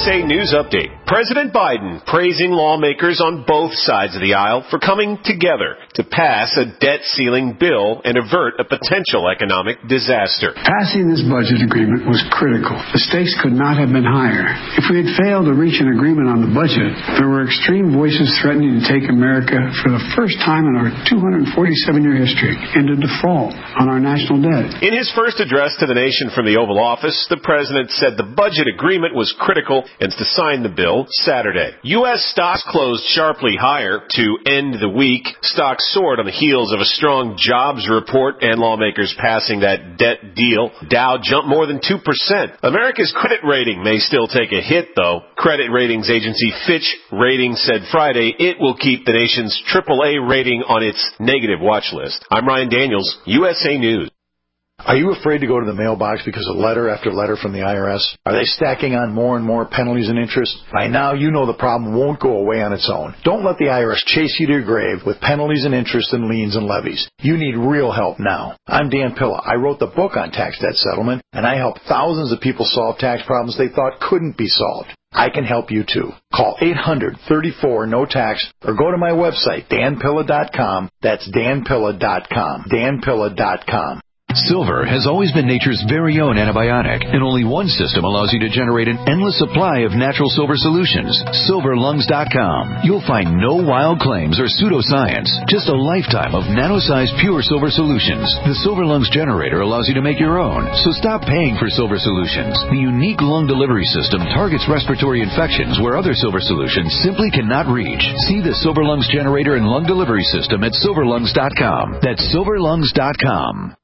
USA News Update. President Biden praising lawmakers on both sides of the aisle for coming together to pass a debt ceiling bill and avert a potential economic disaster. Passing this budget agreement was critical. The stakes could not have been higher. If we had failed to reach an agreement on the budget, there were extreme voices threatening to take America for the first time in our 247-year history into default on our national debt. In his first address to the nation from the Oval Office, the president said the budget agreement was critical and to sign the bill Saturday. U.S. stocks closed sharply higher to end the week. Stocks soared on the heels of a strong jobs report and lawmakers passing that debt deal. Dow jumped more than 2%. America's credit rating may still take a hit, though. Credit ratings agency Fitch Ratings said Friday it will keep the nation's AAA rating on its negative watch list. I'm Ryan Daniels, USA News. Are you afraid to go to the mailbox because of letter after letter from the IRS? Are they stacking on more and more penalties and interest? By now, you know the problem won't go away on its own. Don't let the IRS chase you to your grave with penalties and interest and liens and levies. You need real help now. I'm Dan Pilla. I wrote the book on tax debt settlement, and I help thousands of people solve tax problems they thought couldn't be solved. I can help you too. Call 800-34-NO-TAX or go to my website, danpilla.com. That's danpilla.com. danpilla.com. Silver has always been nature's very own antibiotic, and only one system allows you to generate an endless supply of natural silver solutions. SilverLungs.com. You'll find no wild claims or pseudoscience, just a lifetime of nano-sized pure silver solutions. The Silver Lungs generator allows you to make your own, so stop paying for silver solutions. The unique lung delivery system targets respiratory infections where other silver solutions simply cannot reach. See the Silver Lungs generator and lung delivery system at SilverLungs.com. That's SilverLungs.com.